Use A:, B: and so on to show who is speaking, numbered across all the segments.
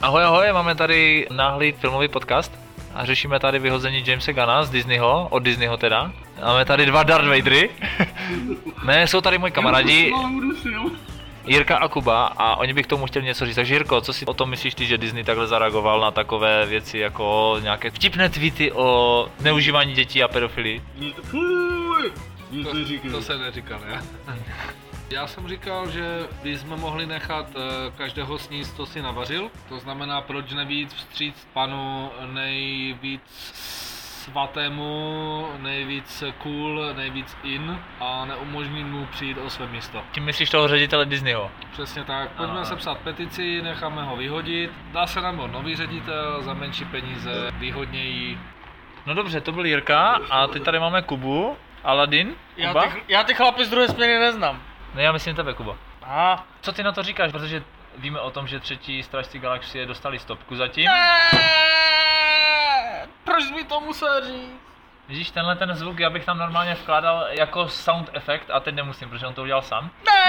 A: Ahoj, ahoj, máme tady náhlý filmový podcast a řešíme tady vyhození Jamesa Gunna z Disneyho, od Disneyho teda. Máme tady dva Darth Vadery. Ne, jsou tady moji kamarádi, Jirka a Kuba, a oni by k tomu chtěli něco říct. Takže Jirko, co si o tom myslíš ty, že Disney takhle zareagoval na takové věci jako nějaké vtipné tweety o neužívání dětí a pedofilii?
B: To se neříkal, ne? Já jsem říkal, že bychom mohli nechat každého sníst, co si navařil. To znamená, proč nevíc vstříc panu nejvíc svatému, nejvíc cool, nejvíc in a neumožnit mu přijít o své místo.
A: Tím myslíš toho ředitele Disneyho?
B: Přesně tak. Pojďme sepsat petici, necháme ho vyhodit. Dá se nám nový ředitel za menší peníze, výhodněji.
A: No dobře, to byl Jirka a teď tady máme Kubu. Aladin? Kuba?
C: Já ty chlapy z druhé směny neznám.
A: Ne, já myslím tebe, Kuba.
C: Aha.
A: Co ty na to říkáš, protože víme o tom, že třetí Strážci galaxie dostali stopku zatím.
C: Proč mi to musel říct?
A: Vidíš, tenhle ten zvuk já bych tam normálně vkládal jako sound efekt a teď nemusím, protože on to udělal sám.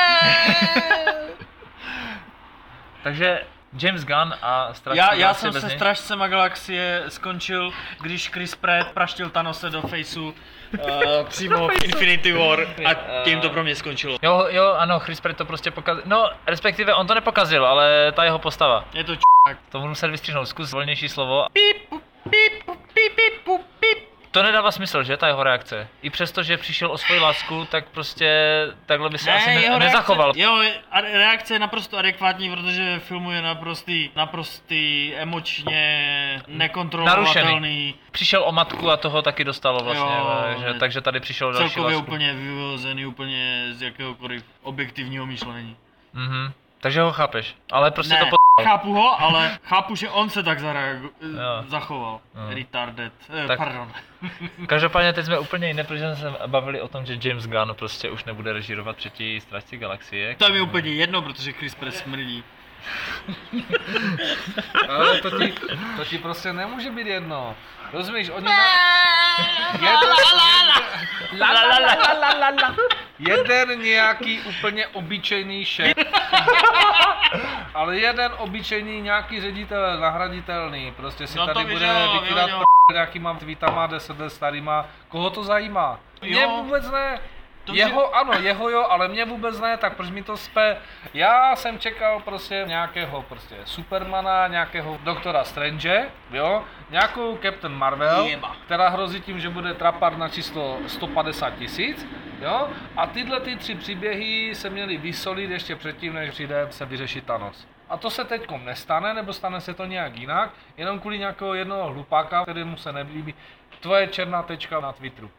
A: Takže James Gunn a Strážci galaxie
C: Já jsem
A: bez
C: se
A: něj.
C: Strážcema galaxie skončil, když Chris Pratt praštil Thanose do faceu přímo v Infinity War a tím to pro mě skončilo.
A: Jo, ano, Chris Pratt to prostě pokazil, no respektive on to nepokazil, ale ta jeho postava.
C: Je to
A: To budu muset vystřihnout, zkus volnější slovo.
C: píp, píp, píp, píp, píp.
A: To nedává smysl, že, ta jeho reakce. I přesto, že přišel o svoji lásku, tak prostě takhle by se asi nezachoval.
C: Reakce je naprosto adekvátní, protože film je naprostý emočně nekontrolovatelný.
A: Přišel o matku a toho taky dostalo vlastně, takže tady přišel další
C: celkově
A: lásku.
C: úplně vyvozený úplně z jakéhokoliv objektivního myšlení.
A: Mhm, takže ho chápeš, ale prostě
C: Ne,
A: to
C: chápu ho, ale chápu, že on se tak zachoval. Retarded, pardon.
A: Každopádně teď jsme úplně jiné, protože jsme se bavili o tom, že James Gunn prostě už nebude režírovat třetí Strážci galaxie.
C: To je mi úplně jedno, protože Chris Pratt smrdí.
B: Ale to ti prostě nemůže být jedno. Rozumíš, oni jeden nějaký úplně obyčejný šéf, ale jeden obyčejný nějaký ředitel nahraditelný, prostě si tady bude vykýdat nějakýma tweetama 10 let starýma, koho to zajímá? Mě vůbec ne. Jeho jo, ale mě vůbec ne, tak proč mi to spe? Já jsem čekal prostě nějakého Supermana, nějakého Doktora Strange, jo, nějakou Captain Marvel, která hrozí tím, že bude trapat na číslo 150 000, jo, a tyhle ty tři příběhy se měly vysolit ještě předtím, než přijde se vyřešit Thanos. A to se teďkom nestane, nebo stane se to nějak jinak, jenom kvůli nějakého jednoho hlupáka, kterému se nelíbí tvoje černá tečka na Twitteru.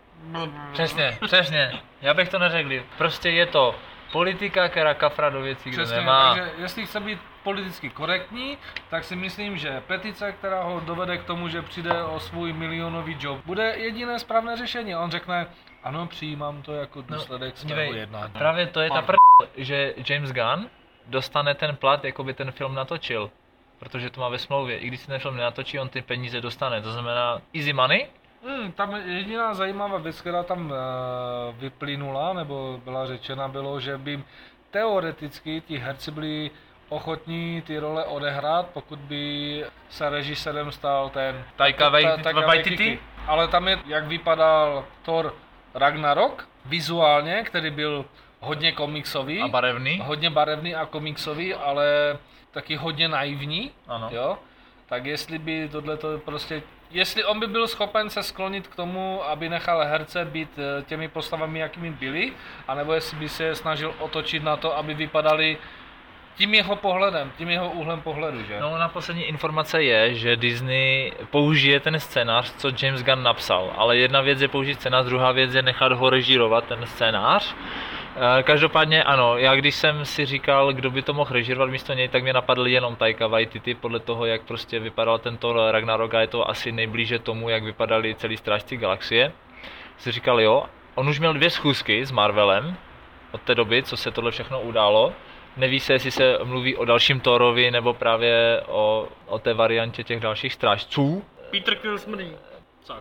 A: Přesně, já bych to neřekl. Prostě je to politika, která kafra do věcí, kde nemá.
B: Takže jestli chce být politicky korektní, tak si myslím, že petice, která ho dovede k tomu, že přijde o svůj milionový job, bude jediné správné řešení. On řekne, ano, přijímám to jako důsledek svého jednání.
A: Právě to je ta že James Gunn dostane ten plat, jako by ten film natočil. Protože to má ve smlouvě. I když si ten film nenatočí, on ty peníze dostane. To znamená easy money.
B: Tam jediná zajímavá věc, která tam vyplynula, nebo byla řečena, bylo, že by teoreticky ti herci byli ochotní ty role odehrát, pokud by se režisérem stal ten
A: Taika Waititi.
B: Ale tam je, jak vypadal Thor Ragnarok, vizuálně, který byl hodně komiksový.
A: A barevný.
B: Hodně barevný a komiksový, ale taky hodně naivní.
A: Ano.
B: Jo? Tak jestli by tohleto prostě... Jestli on by byl schopen se sklonit k tomu, aby nechal herce být těmi postavami, jakými byli, anebo jestli by se snažil otočit na to, aby vypadali tím jeho pohledem, tím jeho úhlem pohledu, že?
A: No, na poslední informace je, že Disney použije ten scénář, co James Gunn napsal, ale jedna věc je použít scénář, druhá věc je nechat ho režírovat ten scénář. Každopádně ano, já když jsem si říkal, kdo by to mohl režírovat místo něj, tak mě napadl jenom Taika Waititi, podle toho, jak prostě vypadal tento Ragnarok, a je to asi nejblíže tomu, jak vypadali celý Strážci galaxie. Si říkal jo, on už měl 2 schůzky s Marvelem od té doby, co se tohle všechno událo. Neví se, jestli se mluví o dalším Thorovi, nebo právě o té variantě těch dalších strážců.
C: Peter Quill smrdí.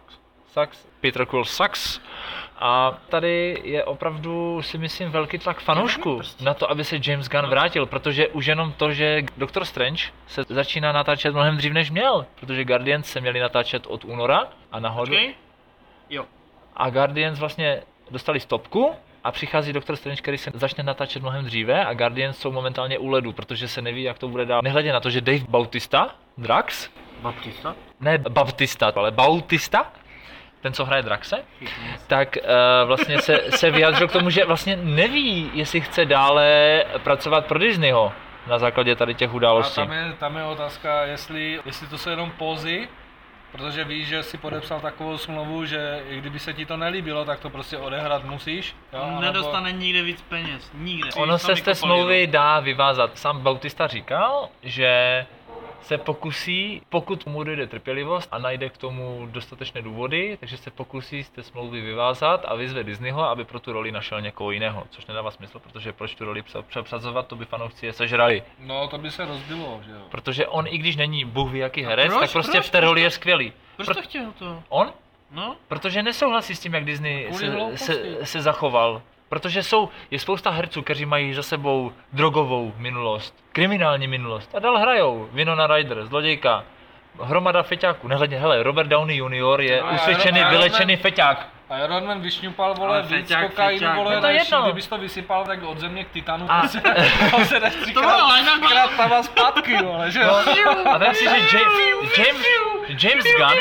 A: Peter Quill sucks. A tady je opravdu, si myslím, velký tlak fanoušků na to, aby se James Gunn vrátil, protože už jenom to, že Doctor Strange se začíná natáčet mnohem dřív než měl, protože Guardians se měli natáčet od února a nahoru.
C: Jo.
A: A Guardians vlastně dostali stopku a přichází Doctor Strange, který se začne natáčet mnohem dříve a Guardians jsou momentálně u ledu, protože se neví, jak to bude dál. Nehledě na to, že Dave Bautista, Drax?
C: Baptista?
A: Ne Baptista, ale Bautista, ten, co hraje Draxe, tak vlastně se vyjádřil k tomu, že vlastně neví, jestli chce dále pracovat pro Disneyho na základě tady těch událostí.
B: A tam je otázka, jestli to jsou jenom pózy, protože víš, že si podepsal takovou smlouvu, že i kdyby se ti to nelíbilo, tak to prostě odehrát musíš. Jo?
C: Nedostane nikde víc peněz, nikde.
A: Ono se z té smlouvy dá vyvázat. Sám Bautista říkal, že se pokusí, pokud mu dojde trpělivost a najde k tomu dostatečné důvody, takže se pokusí z té smlouvy vyvázat a vyzve Disneyho, aby pro tu roli našel někoho jiného, což nedává smysl, protože proč tu roli přepřazovat, to by fanoušci je sežrali.
B: No, to by se rozbilo, že jo.
A: Protože on, i když není bůh ví jaký herec, tak prostě v té roli je skvělý.
C: Proč to chtěl to?
A: On?
C: No?
A: Protože nesouhlasí s tím, jak Disney
B: Kvůli
A: se zachoval. Protože je spousta herců, kteří mají za sebou drogovou minulost, kriminální minulost a dál hrajou. Winona Ryder, zlodějka, hromada feťáků. Nehledně, hele, Robert Downey Jr. je usvědčený, vylečený feťák.
B: A Iron Man vyšňupal, vole, víc kokainu, vole, než kdybys to vysypal tak od země k Titanu, on se jde třikrát tam a zpátky, vole, že jo.
A: A vem si, že James Gunn...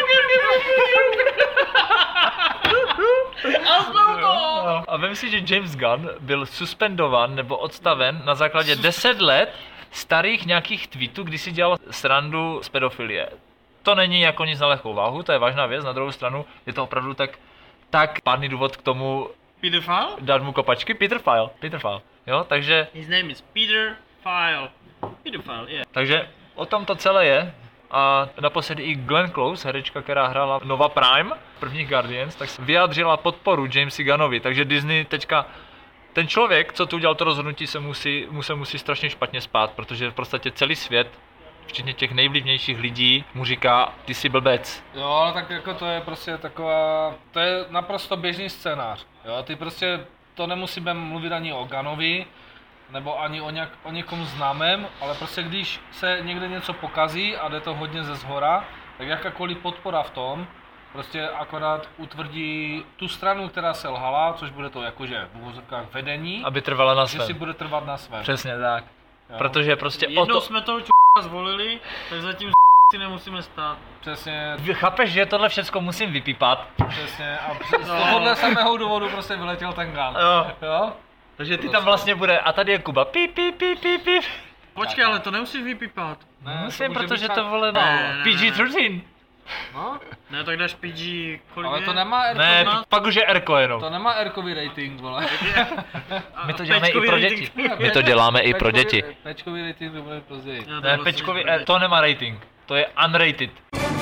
A: A vem si, že James Gunn byl suspendovan nebo odstaven na základě 10 let starých nějakých tweetů, kdy si dělal srandu z pedofilie. To není jako nic na lehkou váhu, to je vážná věc, na druhou stranu je to opravdu tak pádný důvod k tomu dát mu kopačky. Peter File, jo, takže...
C: His name is Peter File, yeah.
A: Takže o tom to celé je. A naposledy i Glenn Close, herečka, která hrála Nova Prime, prvních Guardians, tak vyjádřila podporu Jamesi Gunnovi, takže Disney teďka, ten člověk, co tu udělal to rozhodnutí, se musí strašně špatně spát, protože v podstatě celý svět, včetně těch nejvlivnějších lidí, mu říká, ty jsi blbec.
B: Jo, ale tak jako to je prostě taková, to je naprosto běžný scénář, jo, ty prostě, to nemusíme mluvit ani o Gunnovi, nebo ani o někom známém, ale prostě když se někde něco pokazí a jde to hodně ze zhora, tak jakákoliv podpora v tom prostě akorát utvrdí tu stranu, která se lhala, což bude to jakože v uvozovkách vedení,
A: aby trvala na svém.
B: že si bude trvat na svém.
A: Přesně tak.
B: Jo.
A: Protože prostě
C: jednou jsme toho zvolili, tak zatím si nemusíme stát.
B: Přesně.
A: Chápeš, že tohle všecko musím vypípat?
B: Přesně. A z tohohle samého důvodu prostě vyletěl ten Gunn. Jo?
A: Takže ty tam vlastně bude, a tady je Kuba, píp.
C: Počkej, ale to nemusíš vypípat.
A: Ne, musím, protože to vole
C: Ne.
A: PG-13.
B: No?
C: Ne, tak dáš PG, kolik
B: Ale
C: je?
B: to nemá R.
A: Ne, pak už je Rko jenom.
B: To nemá R-kový rating, vole.
A: My to děláme i pro děti. My to děláme i pro děti.
B: Pečkový rating to bude později.
A: Ne, pečkový R, to nemá rating. To je unrated.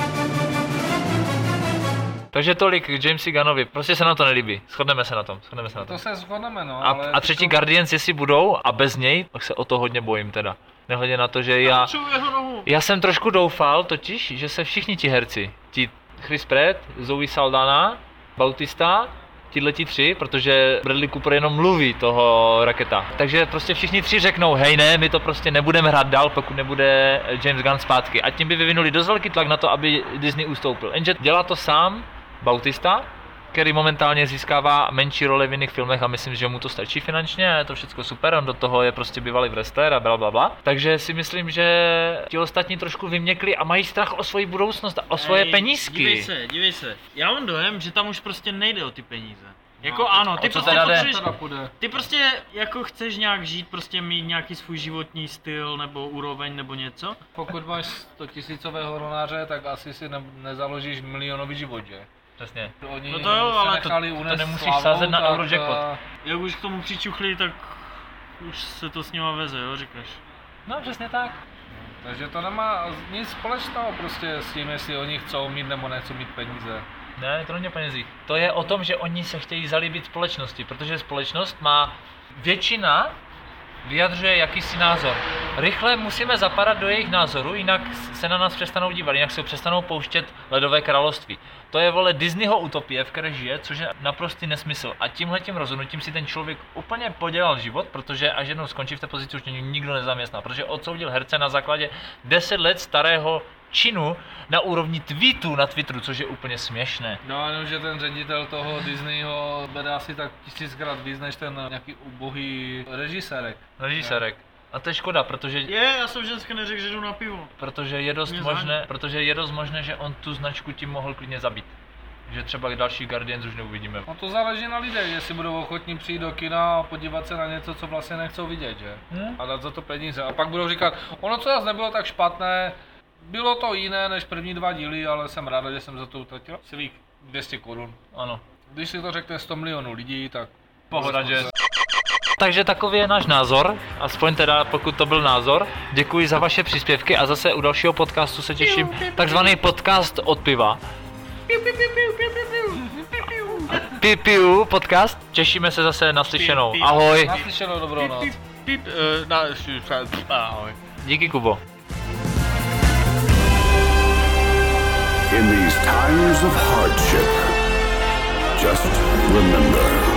A: Takže tolik k Jamesi Gunnovi, prostě se nám to nelíbí, shodneme se na tom.
B: To se shodneme, no.
A: A třetí Guardians, jestli budou a bez něj, tak se o to hodně bojím teda. Nehledě na to, že já jsem trošku doufal totiž, že se všichni ti herci, ti Chris Pratt, Zoe Saldana, Bautista, tihleti tři, protože Bradley Cooper jenom mluví toho Raketa. Takže prostě všichni tři řeknou, hej ne, my to prostě nebudeme hrát dál, pokud nebude James Gunn zpátky. A tím by vyvinuli dost velký tlak na to, aby Disney ustoupil. Jenže dělá to sám Bautista, který momentálně získává menší role v jiných filmech a myslím, že mu to stačí finančně, je to všechno super, on do toho je prostě bývalý wrestler a blablabla. Takže si myslím, že ti ostatní trošku vyměkli a mají strach o svoji budoucnost a o svoje penízky.
C: Dívej se, já mám dojem, že tam už prostě nejde o ty peníze. Jako ano, ty prostě ty prostě jako chceš nějak žít, prostě mít nějaký svůj životní styl nebo úroveň nebo něco.
B: Pokud máš 100 000 horonáře, tak asi si nezaložíš milionový život, že?
A: Přesně.
B: Oni
C: no to jo, ale
A: to nemusíš sázet na Eurojackpot.
C: Jak už k tomu přičuchli, tak už se to s nima veze, jo, říkáš.
A: No přesně tak.
B: Takže to nemá nic společného prostě s tím, jestli oni chcou mít nebo nechcou mít peníze.
A: Ne, to není o penězích. To je o tom, že oni se chtějí zalíbit společnosti, protože společnost má většina vyjadřuje jakýsi názor. Rychle musíme zapadat do jejich názoru, jinak se na nás přestanou dívat, jinak se přestanou pouštět Ledové království. To je, vole, Disneyho utopie, v které žije, což je naprostý nesmysl. A tímhletím rozhodnutím si ten člověk úplně podělal život, protože až jednou skončí v té pozici, už nikdo nezaměstná, protože odsoudil herce na základě 10 let starého činu na úrovni tweetů na Twitteru, což je úplně směšné.
B: No jenom, že ten ředitel toho Disneyho bere asi tak 1000krát víc než ten nějaký ubohý režisérek.
A: A to je škoda, protože...
C: Já jsem dneska neřekl, že jdu na pivo.
A: Protože je dost možné, že on tu značku tím mohl klidně zabít. Že třeba další Guardians už neuvidíme.
B: No to záleží na lidech, jestli budou ochotní přijít do kina a podívat se na něco, co vlastně nechcou vidět, že? A dát za to peníze. A pak budou říkat, ono co zase nebylo tak špatné, bylo to jiné než první 2 díly, ale jsem rád, že jsem za to utratil celých 200 korun.
A: Ano.
B: Když si to řekne 100 milionů lidí, tak...
A: Pohoda, že... Takže takový je náš názor, aspoň teda pokud to byl názor. Děkuji za vaše příspěvky a zase u dalšího podcastu se těším. Takzvaný podcast od piva. Piu podcast. Těšíme se zase na slyšenou. Ahoj.
B: Na slyšenou, dobrou noc.
C: Ahoj.
A: Díky, Kubo.
D: In these times of hardship, just remember,